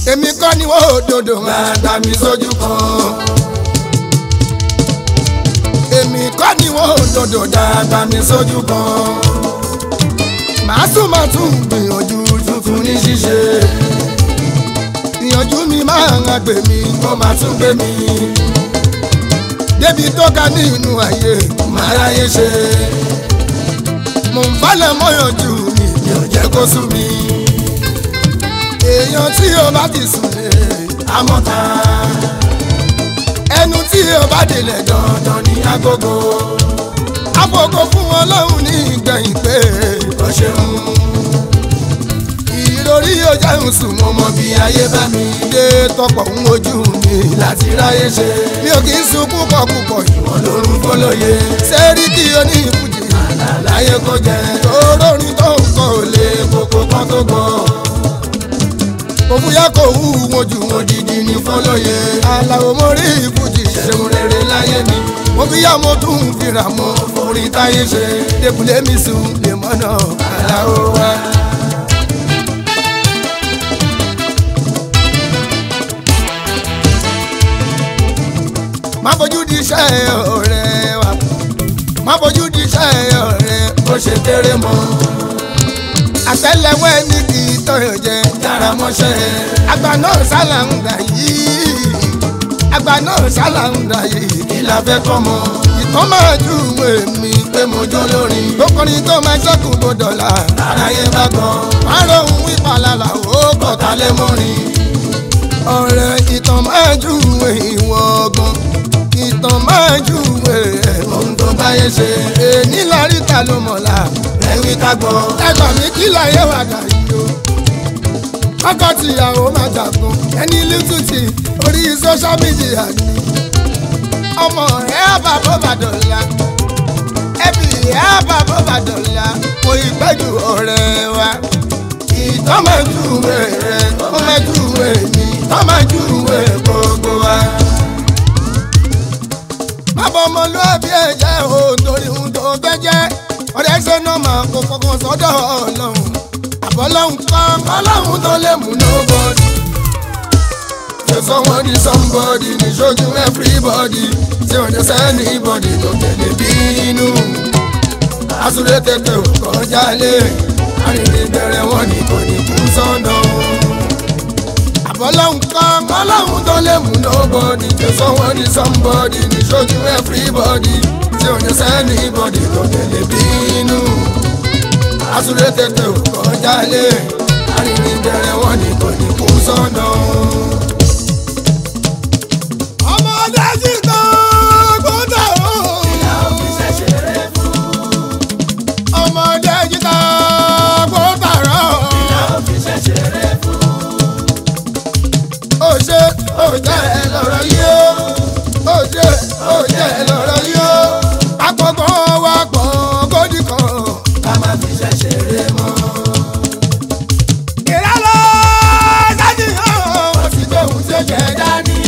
èmi kọ́ ni wọ́n òdodo máa gbà mí sójú kan. èmi kọ́ ni wọ́n òdodo dàgbà mí sójú kan. màá tún gbìyànjú tuntun ní ṣíṣe. ìyànjú mi máa ń gbé mi kó máa tún gbé mi. débi tó ga nínú ayé máa ráyé ṣe. mò ń falẹ̀ mọ́yànjú mi ò jẹ́ kó sú mi. èèyàn tí o bá ti sùn lé amọ́ta. ẹnu tí o bá délẹ̀ dandan ní agogo. agogo fún Ọlọ́run ní ìgbẹ̀yìn pé o ṣeun. ìròrí yóò jẹun sùn mo mọ bí ayé bá mi dé tọpọ̀ ń ojú mi láti ráyé ṣe. mi ò kì í sun púpọ̀ ìwọ̀n lórun fọlọ́yẹ. Sẹ́ríkì onífújì àlàyé kò jẹ́. torórin tó ń kọ́ ò lè kókó kan tó gbọ́. òfúyà kò wú wọn jù wọn dìdì ní fọlọ́yẹ. Àlàó mo rí ìfújì ṣeun rere láyé mi. mo fi yá mo tún fira mọ́ orin táyé ṣe. débùlé mi sùn lè mọ́nà Àlàó wa. má fojú di iṣẹ́ ọ̀rẹ́ wa. má fojú di iṣẹ́ ọ̀rẹ́ bó ṣe kéré mọ́. àtẹ́lẹwọ́ ẹni kì í tọyọ̀ jẹ dára mọ́ṣẹ́. àgbà náà sálà ń dà yìí. àgbà náà sálà ń dà yìí. kí la fẹ́ kọ́ mọ́. ìtàn máa júwe mi pé mo jó lórin. lókùnrin tó máa ṣẹ́kù gbọdọ̀ la. aráyé bá gbọ́. má rohun ìpalàlà ó kọ̀ọ̀ta lé mọ́rin. ọ̀rẹ́ ìtàn máa júwe ìwọ ọgbọ́n. ìtàn máa júwe ohun tó báyé ṣe. èní láríta ló mọ̀lá ẹ̀wí ká gbọ́. ẹ̀gbọ́n mi kí láyé wà dàrí o. ọkọ tìyàwó máa jàgbọ́n. ẹni lítùtì orí social media ni. ọmọ ẹ̀ àbá bó bá dọ̀la. ẹbí ẹ̀ àbá bó bá dọ̀la. kò ì gbẹ́jù ọ̀rẹ́ wa. ìtàn máa júwe rẹ̀ ó máa júwe mi. ìtàn máa júwe gbogbo wa. Bàbá ọmọlúwàbí ẹ̀jẹ̀ o torí ohun tó fẹ́ jẹ́. ọ̀rẹ́ ṣe náà máa kó fọkàn sọ́dọ̀ Ọlọ́run. àbọ̀lọ́hún kan Ọlọ́run tó lè mú nobody. ṣe someone di somebody ní ṣojú everybody. tí ò ní sẹ́nibọ̀dì tó tẹ̀lé bínú. àsúré tètè ò kọjá lé. arìnrìn bẹ̀rẹ̀ wọn ni kò ní kú sọ́nà. àbọ̀lọ́hún kan Ọlọ́run tó lè mú nobody. ṣe someone di somebody ní ṣojú everybody. tí ò ní sẹ́nibọ̀dì tó tẹ̀lé bínú. àsúré tètè ò kọjá lé. arìnrìn bẹ̀rẹ̀ wọn ni kò ní kú sọ́nà. ọmọdé ti tán gbọ́dọ̀ o. ìlà òfin ṣẹ̀ṣẹ̀ rẹ̀ fún. ọmọdé ti tán gbọ́dọ̀ o. ìlà òfin ṣẹ̀ṣẹ̀ rẹ̀ fún. ó ṣe ó jẹ́ ẹ lọ́rọ̀ yìí o. ó ṣe ó jẹ́ ẹ lọ́rọ̀ yìí o. àpọ̀gbọ́n wa pọ̀ kódì kan. ká má fi ṣẹ̀ṣẹ̀ rẹ̀ mọ́. ìrálọ́ sájì hàn. ó ti gbóhùn tí ó jẹ́ dání.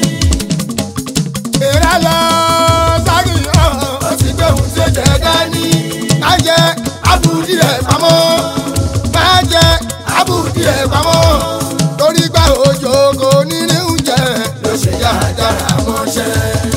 ìrálọ́ sájì hàn. ó ti gbóhùn tí ó jẹ́ dání. má jẹ́ àbùdí ẹ̀ pamọ́. má jẹ́ àbùdí ẹ̀ pamọ́. torí gbà òjò kò ní ní oúnjẹ ló ṣe yára mọ́ṣẹ́.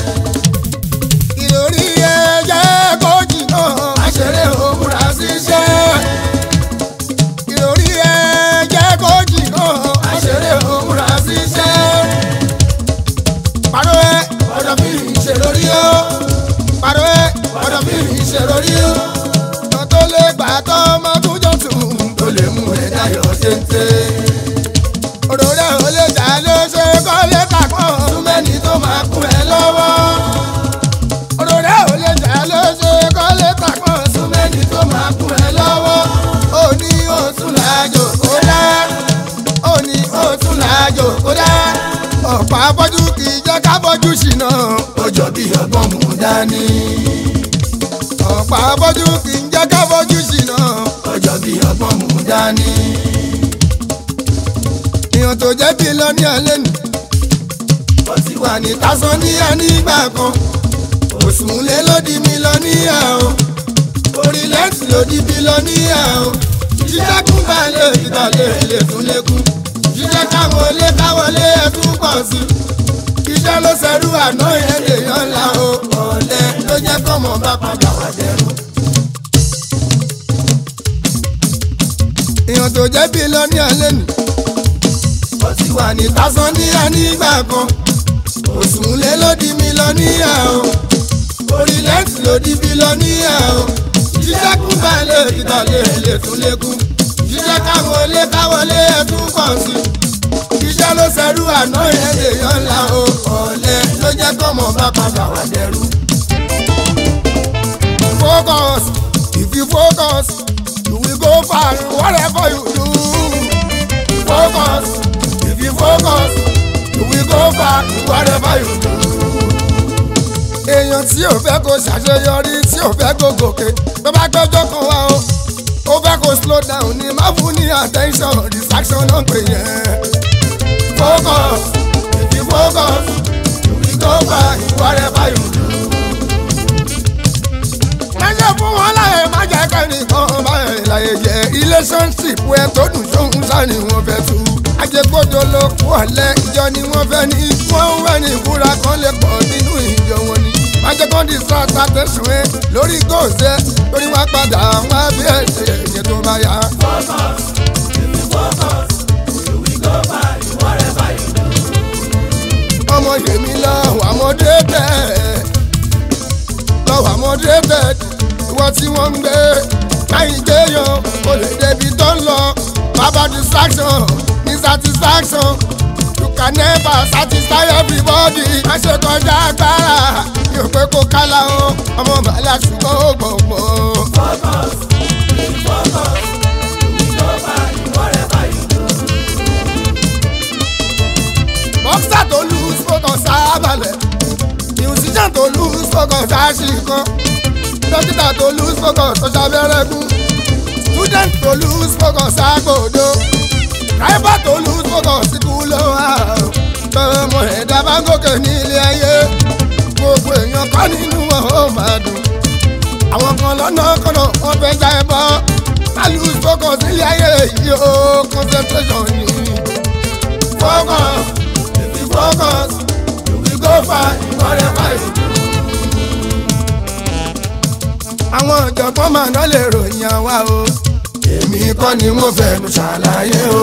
ìròrí ẹ̀jẹ̀ kò jìnnà àṣẹrẹ́ òmùra ṣiṣẹ́. ìròrí ẹ̀jẹ̀ kò jìnnà àṣẹrẹ́ òmùra ṣiṣẹ́. pàrọ̀ ẹ̀ ọ̀dọ̀ mi ṣe lórí o. pàrọ̀ ẹ̀ ọ̀dọ̀ mi ṣe lórí o. kan tó lè gbà tọ́ ọmọ tó jọ tún tó lè mú ẹ̀ dáyọ̀ téńté. òróró ò lè jà ló ṣe kọ́ lè kàkọ́. súnmẹ́ni tó máa kún ẹ lọ́wọ́. òróró ò lè jà ló ṣe kọ́ lè kàkọ́. súnmẹ́ni tó máa kún ẹ lọ́wọ́. ó ní òtún làjò kó dá. ó ní òtún làjò kó dá. ọ̀pọ̀ afọ́jú kì í jẹ́ ká bọ́jú ṣìnà. ó jọ bí ọgbọ́n mú dání. ọ̀pọ̀ afọ́jú kì í jẹ́ ká bọ́jú ṣìnà. ó jọ bí ọgbọ́n mú dání. èèyàn tó jẹ́ bílíọ̀nìà lẹ́nu. ó ti wà ní tásánìyà nígbà kan. òṣùnlé ló di mílíọ̀nìyà o. orílẹ̀-èdè ló di bílíọ̀nìyà o. jíjẹ́kùn balẹ̀ ìtàlẹ̀ lè tún lékún. jíjẹ́kùn káwọn olé káwọlé ẹ̀tún pọ̀ sí. Iṣẹ́ ló ṣẹrú àná yẹn lèèyàn ńlá o. Ọ̀lẹ ló jẹ́ kọ́mọ bá padà wá dẹrú. Èèyàn tó jẹ́ bílíọ̀nìà lẹ́nu. Ó ti wà ní tásánníà nígbà kan. Òṣùnlé ló di mílíọ̀nìà o. Orílẹ̀-èdè ló di bílíọ̀nìà o. Jíjẹ́ kún balẹ̀ ìtàlẹ̀ lè tún lékún. Jíjẹ́ káwọlé káwọlé ẹ̀tún pọ̀ sí. Iṣẹ́ ló ṣẹrú àná yẹn lèèyàn ńlá o. Ọ̀lẹ ló jẹ́ kọ́mọ bá padà wá dẹrú. Focus, if you focus, you will go far in whatever you do. Focus, if you focus, you will go far in whatever you do. Èèyàn tí ò fẹ́ kó ṣàṣeyọrí tí ò fẹ́ kó gòkè tó bá gbọ́jọ́ kan wá o. Ó fẹ́ kó slow down ní má fún ní attention distraction náà pè yẹn. Focus, if you focus, you will go far in whatever you do. Má ṣe fún wọn láyé má jẹ́ kẹ́nìkan báyìí láyé jẹ́ relationship ẹ tó dùn sóhun sá ni wọ́n fẹ́ tú. Ajẹ́gbọ́dọ̀ ló kú ọ̀lẹ́ ìjọ ni wọ́n fẹ́ ní wọ́n ń wẹ́ ní ìbúra kan lè pọ̀ nínú ìjọ wọn ni. Má jẹ́ kán distract attention ẹ lórí góòsẹ̀ lórí wọn padà wọn á bí ẹ̀ṣẹ̀ ẹ̀yẹ tó bá yá. Focus, if you focus, you will go far in whatever you do. Ọmọ yèmí lọ wà moderated lọ wà moderated ìwọ tí wọ́n ń gbé káyìn gbéyàn kò lè débi tó ń lọ bàbá distraction ní satisfaction you can never satisfy everybody má ṣe kọjá agbára yóò pé kó kálá o ọmọ bàálà ṣùgbọ́n ó gbọ̀ngbọ̀n. Focus, if you focus, you will go far in whatever you do. Boxer tó lose focus sábàlẹ̀ musician tó lose focus àṣìkan dókítà tó lose focus tó ṣàbẹ̀rẹ̀ kú student tó lose focus àgbòdo driver tó lose focus ikú ló wà tọmọ ẹ̀dá bá ń gòkè ní ilé ayé gbogbo èèyàn kọ́ nínú wọn ó máa dùn àwọn kan lọ́nà kọ́nà wọ́n fẹ́ já ẹ bọ́ má lose focus nílé ayé yìí ó concentration ni focus if you focus you will go far in whatever you do. Àwọn ọ̀jọ̀gbọ́n máa ná lè ròyìn àwa o èmi kọ́ ni mo fẹ́nu ṣàlàyé o.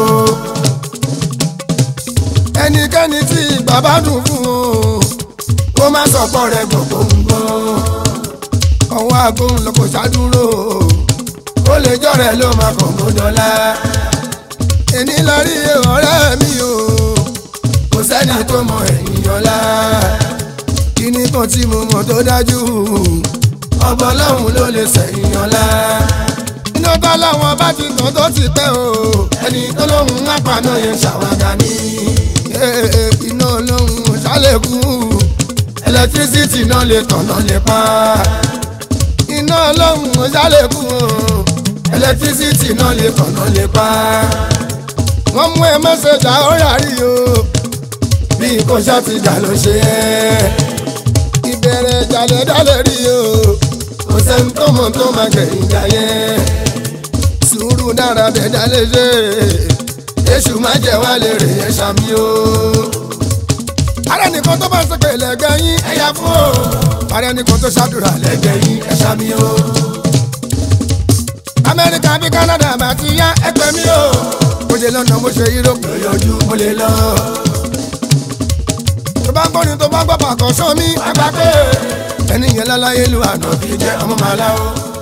Ẹnikẹ́ni tí bàbá dùn fún o kó má sọ̀pọ̀ rẹ̀ gbogbo ń gbọ́. Ọwọ́ agbóhùn lọ kò ṣàdúró ó lè jọ̀rẹ̀ ló máa kàn mọ́ dọ́là. Èní lọ rí ọ̀rẹ́ mi o kò sẹ́ni tó mọ ẹ̀yìn ọ̀la. Kíní kan tí mo mọ̀ tó dájú ọgbọ́n lọ́hùn ló lè sẹ̀yìn ọ̀la. Iná tó láwọn bá ti tàn tó ti pẹ́ o ẹni tó lóhùn àpàná yẹn ṣàwádà ní. Iná lóhùn ṣàlékù ẹlẹtírísítì náà lè tàn náà lè pa. Iná lóhùn ṣàlékù ẹlẹtírísítì náà lè tàn náà lè pa. Wọ́n mú ẹ mẹ́sẹ̀jà ó rárí o bí kò ṣàtìjà ló ṣe é. Ìbẹ̀rẹ̀ ìjàlẹ̀ dálẹ̀ rí o kò sẹ́ni tó mọ̀ tó máa gbẹ̀yìn jà yẹn. Sùúrù dára bẹ̀ dálẹ̀ ṣe èṣù má jẹ́ wá lè rè é ṣàmì o. Ààrẹ nìkan tó bá ń sọ̀kè lẹ́gbẹ̀ẹ́ yín ẹ̀yà fún o. Ààrẹ nìkan tó ṣàdúrà lẹ́gbẹ̀ẹ́ yín ẹ̀ ṣàmì o. Amẹ́ríkà bí Canada bá ti yá ẹgbẹ́ mi o. Mo ṣe lọ́nà mo ṣe Europe lóyọjú mo lè lọ. Tó bá ń gbọ́ ni tó bá ń gbọ́ pàkọ́ sọ́ mi àgbà pé ẹni yẹn láláyé lu àná fi jẹ́ ọmọ màlá o.